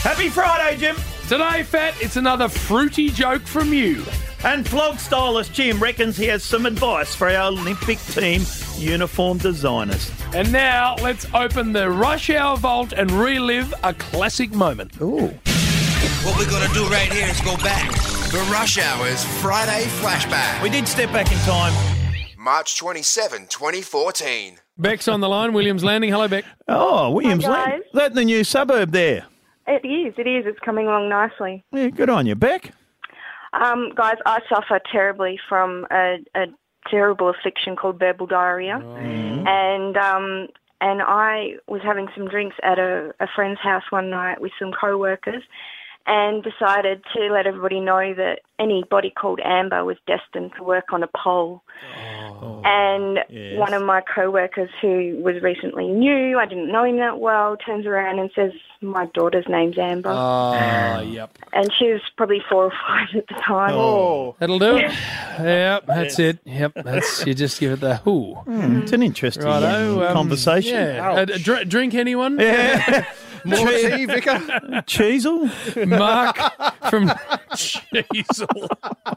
Happy Friday, Jim. Today, Fat, it's another fruity joke from you. And flog stylist Jim reckons he has some advice for our Olympic team uniform designers. And now, let's open the Rush Hour vault and relive a classic moment. Ooh. What we're going to do right here is go back. The Rush Hour's Friday Flashback. We did step back in time. March 27, 2014. Beck's on the line, Williams Landing. Hello, Beck. Oh, Williams Hi, Land. guys. Is that the new suburb there? It is. It's coming along nicely. Yeah, good on you, Beck. Guys, I suffer terribly from a terrible affliction called verbal diarrhea. And I was having some drinks at a friend's house one night with some co-workers and decided to let everybody know that anybody called Amber was destined to work on a pole. And yes. one of my co-workers who was recently new, I didn't know him that well, turns around and says, my daughter's name's Amber. Yep. And she was probably 4 or 5 at the time. That'll do it. Yep, that's it. Yep, you just give it the whoo. It's an interesting conversation. Yeah. Drink anyone? Yeah. More tea, Vicar? Cheezel? Mark from Cheezel.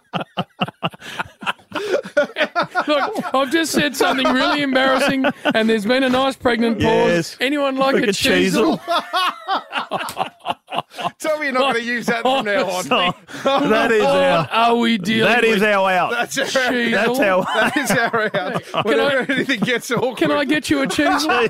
Look, I've just said something really embarrassing, and there's been a nice pregnant pause. Yes. Anyone like a Cheezel? Tell me you're not going to use that from now on. That is What our. are we dealing That with? is our out. That's our Cheezel? That's our. That is our out. Whenever anything gets awkward. Can I get you a Cheezel?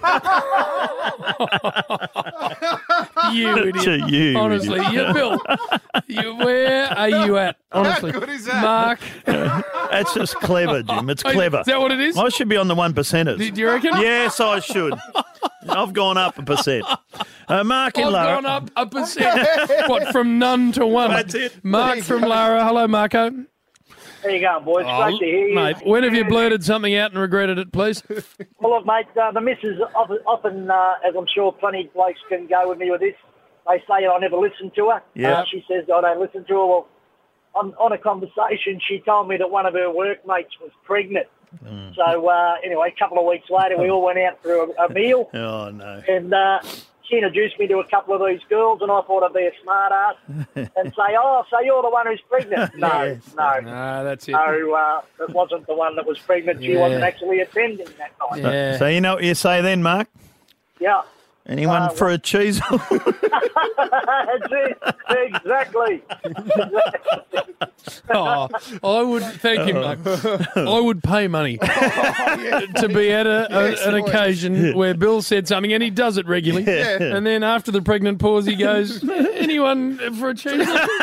You idiot. You Honestly, idiot. Bill, where are you at? Honestly, How good is that? Mark. That's just clever, Jim. It's clever. Is that what it is? I should be on the 1%ers. Do you reckon? Yes, I should. I've gone up 1%. Mark in I've Lara. gone up 1%. What, from none to one? That's it. Mark from Lara. Hello, Marco. How you going, boys? Great to hear you. Mate, when have you blurted something out and regretted it, please? Well, look, mate, the missus often, as I'm sure plenty of blokes can go with me with this, they say I never listen to her. Yeah. She says I don't listen to her. Well, on a conversation, she told me that one of her workmates was pregnant. So, anyway, a couple of weeks later, we all went out for a meal. Oh, no. And she introduced me to a couple of these girls, and I thought I'd be a smart ass and say, oh, so you're the one who's pregnant. No. No, that's it. No, it wasn't the one that was pregnant. She Yeah. wasn't actually attending that night. Yeah. So you know what you say then, Mark? Yeah. Anyone for a cheese? That's it. Exactly. Oh, I would thank him, Mark. I would pay money to be at an occasion where Bill said something, and he does it regularly. And then after the pregnant pause, he goes, "Anyone for a cheese?"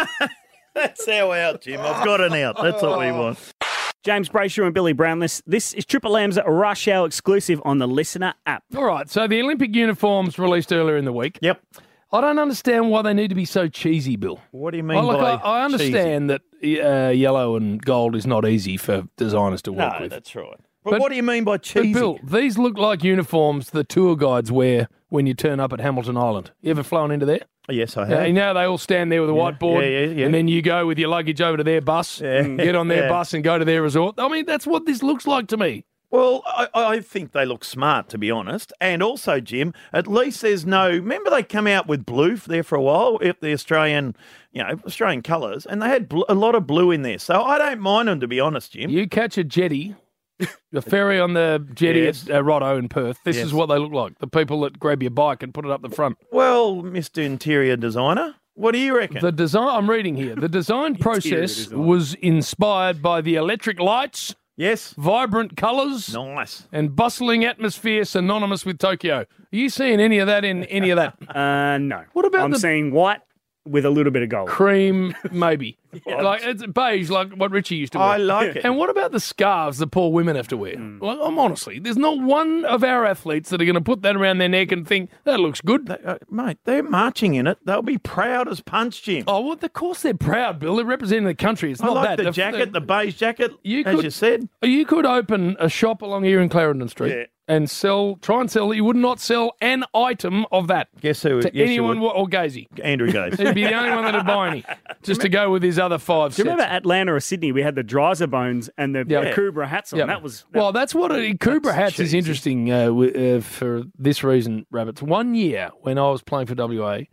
That's our out, Jim. I've got an out. That's what we want. James Brayshaw and Billy Brownless. This is Triple M's Rush Hour exclusive on the Listener app. All right, so the Olympic uniforms released earlier in the week. Yep. I don't understand why they need to be so cheesy, Bill. What do you mean I by understand that yellow and gold is not easy for designers to work No, with. that's right. But what do you mean by But cheesy? Bill, these look like uniforms the tour guides wear when you turn up at Hamilton Island. You ever flown into there? Yes, I have. You know, they all stand there with a whiteboard, yeah. and then you go with your luggage over to their bus, and get on their bus and go to their resort. I mean, that's what this looks like to me. Well, I think they look smart, to be honest. And also, Jim, at least there's no... Remember they come out with blue there for a while, if the Australian colours, and they had a lot of blue in there. So I don't mind them, to be honest, Jim. You catch a jetty, the ferry on the jetty Yes. at Rotto in Perth. This Yes. is what they look like. The people that grab your bike and put it up the front. Well, Mr. Interior Designer, what do you reckon? The design, I'm reading here, the design process was inspired by the electric lights, Yes. vibrant colours, Nice. and bustling atmosphere synonymous with Tokyo. Are you seeing any of that in any of that? No. What about I'm the seeing white with a little bit of gold. cream, maybe? Like it's beige, like what Richie used to wear. I like it. And what about the scarves that poor women have to wear? Well, I'm honestly, there's not one of our athletes that are going to put that around their neck and think, that looks good. Mate, they're marching in it. They'll be proud as punch, Jim. Oh, well, of course they're proud, Bill. They're representing the country. It's I not like that. the jacket, the beige jacket, You as could- you said. You could open a shop along here in Clarendon Street and try and sell. You would not sell an item of that Guess who? to yes, anyone you would. or Gazy. Andrew Gaze. He'd be the only one that'd buy any, just to go with his other 5 Do you sets. remember Atlanta or Sydney? We had the Dreiser bones and the Kubra hats on. Yeah. That was well, that's what Kubra hats is interesting for this reason, Rabbits. One year when I was playing for WA,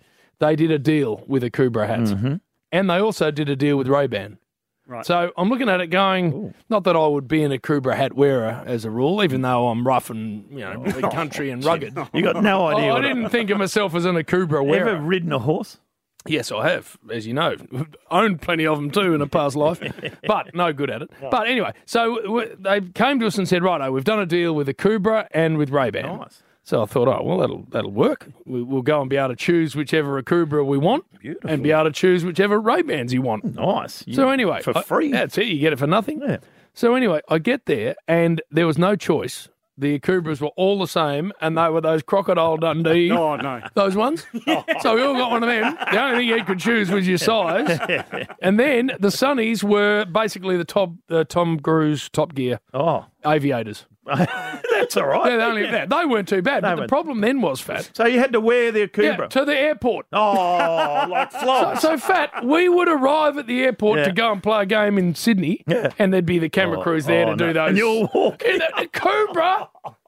they did a deal with Akubra hats. And they also did a deal with Ray-Ban. Right. So I'm looking at it going, not that I would be an Akubra hat wearer as a rule, even though I'm rough and, big country and rugged. You got no idea. I what didn't think of myself as an Akubra wearer. Ever ridden a horse? Yes, I have, as you know. Owned plenty of them too in a past life, but no good at it. But anyway, so they came to us and said, righto, we've done a deal with Akubra and with Ray-Ban. Nice. So I thought, that'll work. We'll go and be able to choose whichever Akubra we want and be able to choose whichever Ray-Bans you want. Nice. So anyway. For free. That's it. You get it for nothing. Yeah. So anyway, I get there and there was no choice. The Akubras were all the same and they were those Crocodile Dundee. Oh, no. Those ones. So we all got one of them. The only thing you could choose was your size. And then the Sunnies were basically the Tom Cruise Top Gear aviators. That's all right. They weren't too bad. But the problem then was, Fat. So you had to wear the Akubra? To the airport. Oh, like flogs. So, Fat, we would arrive at the airport to go and play a game in Sydney, and there'd be the camera crews there to do those. And you'll walk in a Cobra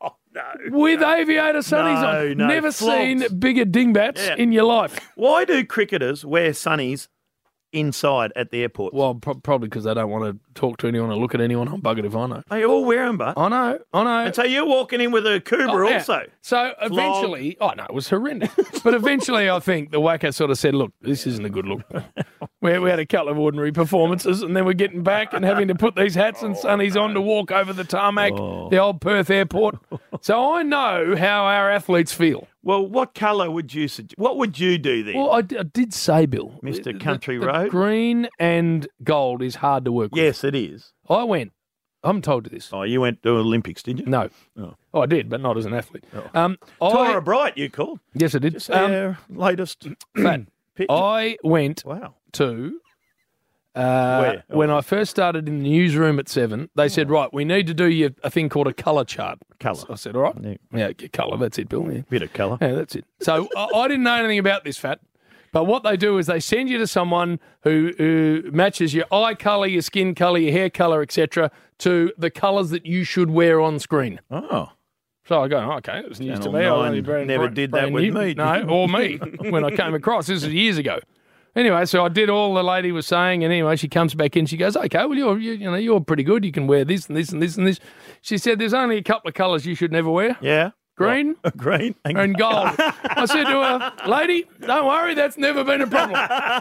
with aviator sunnies on. No, Never flogs. seen bigger dingbats in your life. Why do cricketers wear sunnies inside at the airport? Well, probably because they don't want to talk to anyone or look at anyone. I'm buggered if I know. They all wear them, but I know. And so you're walking in with a Akubra also. So eventually, it was horrendous. But eventually, I think the whacker sort of said, look, this isn't a good look. We had a couple of ordinary performances and then we're getting back and having to put these hats and sunnies on to walk over the tarmac, the old Perth airport. So I know how our athletes feel. Well, what colour would you suggest? What would you do then? Well, I did say, Bill. Mr. Country the Road? Green and gold is hard to work with. Yes, it is. I haven't told you this. Oh, you went to Olympics, did you? No. Oh, I did, but not as an athlete. Tora Bright, you called. Yes, I did. Just our latest Fat. picture. I went to... when I first started in the newsroom at 7, they said, right, we need to do a thing called a colour chart. Colour. I said, all right. Yeah, colour, that's it, Bill. Yeah. Bit of colour. Yeah, that's it. So I didn't know anything about this, Fat. But what they do is they send you to someone who matches your eye colour, your skin colour, your hair colour, etc., to the colours that you should wear on screen. Oh. So I go, okay, it was news to Channel me. 9 I only never did that with me. No, or me, when I came across. This was years ago. Anyway, so I did all the lady was saying, and anyway, she comes back in. She goes, "Okay, well, you're pretty good. You can wear this and this and this and this." She said, "There's only a couple of colours you should never wear. Yeah, green, green, and gold." I said to her, "Lady, don't worry, that's never been a problem."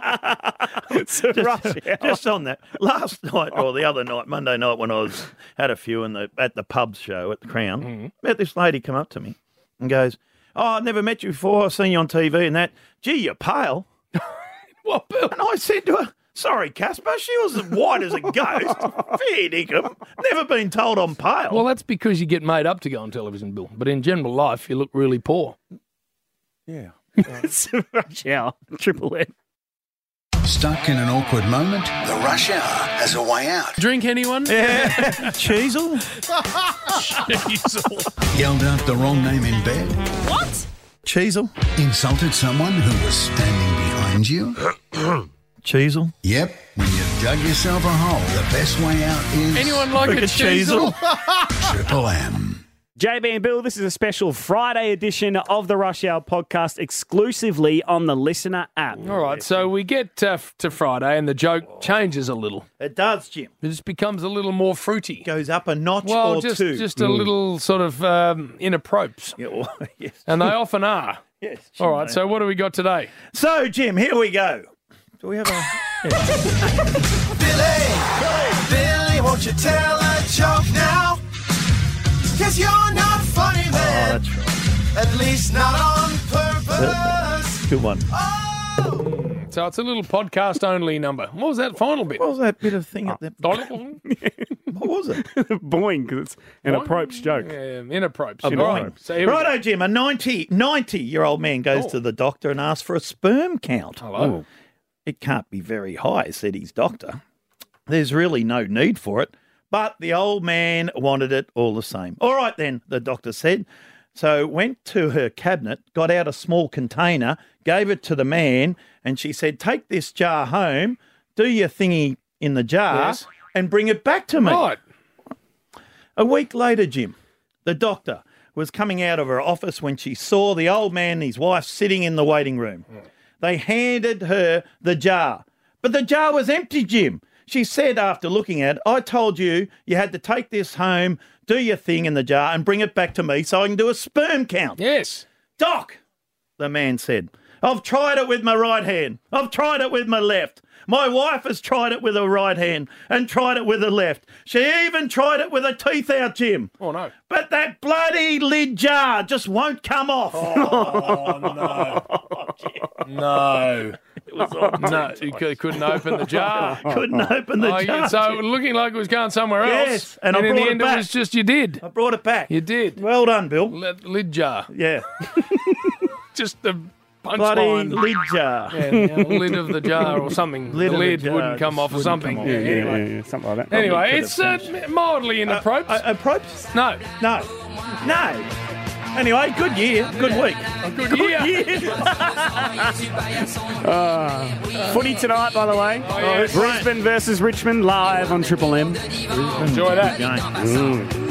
Just on that, last night or the other night, Monday night, when I had a few at the pubs show at the Crown, met this lady come up to me and goes, "Oh, I've never met you before. I've seen you on TV and that. Gee, you're pale." What, Bill? And I said to her, "Sorry, Casper, she was as white as a ghost. Fair dinkum. Never been told I'm pale." Well, that's because you get made up to go on television, Bill. But in general life, you look really poor. Yeah. It's Rush Hour, Triple M. Stuck in an awkward moment? The Rush Hour has a way out. Drink, anyone? Yeah. Cheezel? Cheezel. Yelled out the wrong name in bed? What? Cheezel? Insulted someone who was standing behind you? Cheezel? Yep. When you've dug yourself a hole, the best way out is... Anyone like a Cheezel? Triple M. JB and Bill, this is a special Friday edition of the Rush Hour podcast exclusively on the Listener app. All right, so we get to Friday and the joke changes a little. It does, Jim. It just becomes a little more fruity. Goes up a notch Well, or just two. a little sort of inappropriate. Yeah, well, yes. And they often are. Yes. All right, so what do we got today? So, Jim, here we go. Do we have a... Billy, won't you tell a joke now? 'Cause you're not funny, man. Oh, that's right. At least not on purpose. Good one. So it's a little podcast-only number. What was that final bit? What was that bit of thing at the... What was it? Boing, because it's an approach joke. Yeah, inappropriate. A All right, boing. so here we Righto, Jim, a 90-year-old man goes to the doctor and asks for a sperm count. Hello. It can't be very high, said his doctor. There's really no need for it. But the old man wanted it all the same. All right then, the doctor said. So went to her cabinet, got out a small container, gave it to the man, and she said, "Take this jar home, do your thingy in the jar, Yes. and bring it back to me." Right. A week later, Jim, the doctor was coming out of her office when she saw the old man and his wife sitting in the waiting room. They handed her the jar. But the jar was empty, Jim. She said after looking at it, I told you you had to take this home, do your thing in the jar and bring it back to me so I can do a sperm count. Yes. Doc, the man said, I've tried it with my right hand. I've tried it with my left. My wife has tried it with her right hand and tried it with her left. She even tried it with her teeth out, Jim. Oh, no. But that bloody lid jar just won't come off. Oh, no. No. It was on No, you couldn't open the jar. Couldn't open the jar. So Jim. looking like it was going somewhere else. Yes, and I in brought the it end back. it was just you did. I brought it back. You did. Well done, Bill. Lid jar. Yeah. Just the Bloody punchline. lid jar. Yeah, lid of the jar or something. Lid the of the lid jar wouldn't come just off or wouldn't something. come off. Yeah, something like that. Anyway, could it's have finished. mildly inappropriate. Appropriate? No. No. Anyway, good year. Good week. A good year. Footy tonight, by the way. yes. Brisbane versus Richmond live on Triple M. Enjoy that. Game.